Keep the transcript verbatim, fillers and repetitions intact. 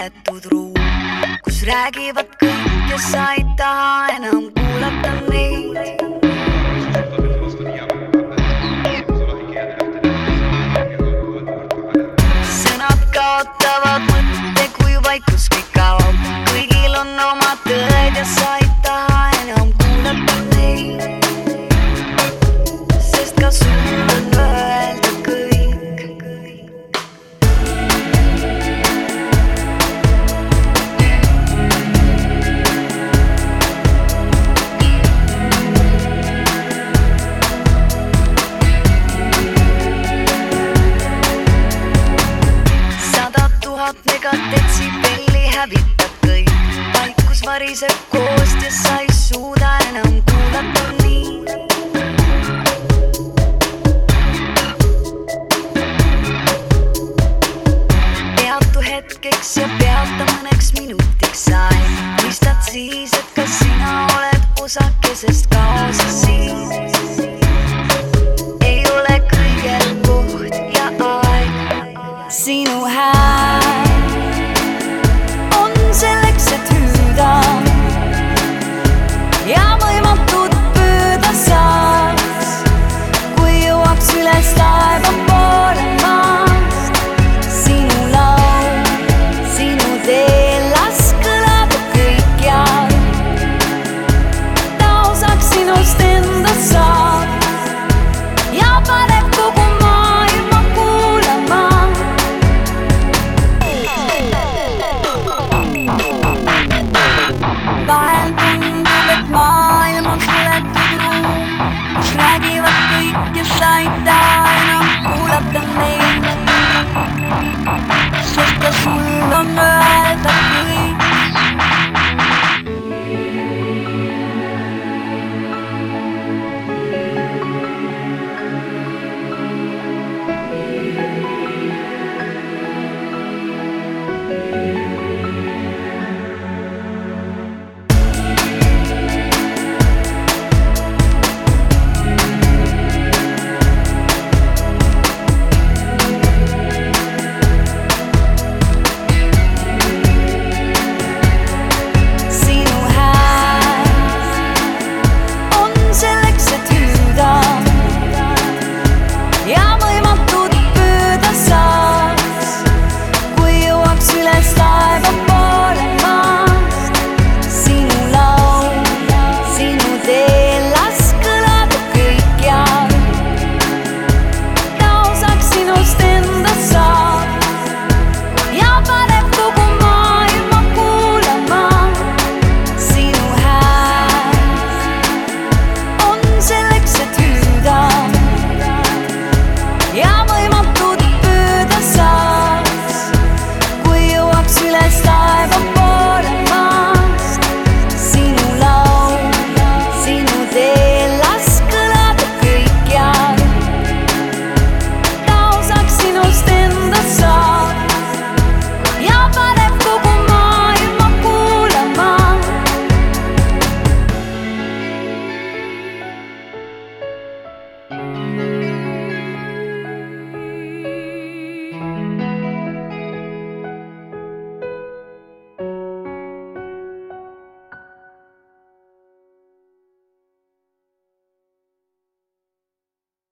suletud ruum, kus räägivad kõik ja sa ei taha enam kuulata neid. Sõnad kaotavad mõtte, kui vaikus kõik kaob. Kõigil on oma tõed ja sa ei taha enam kuulata neid, sest ka sul on öelda kõik. Sada tuhat megadetsibelli hävitab kõik. Vaikus variseb koost ja sa ei suuda enam kuulata nii. Peatu hetkeks ja peata mõneks minutiks aeg. Mõistad siis, et ka sina oled osakesest kaoses siin.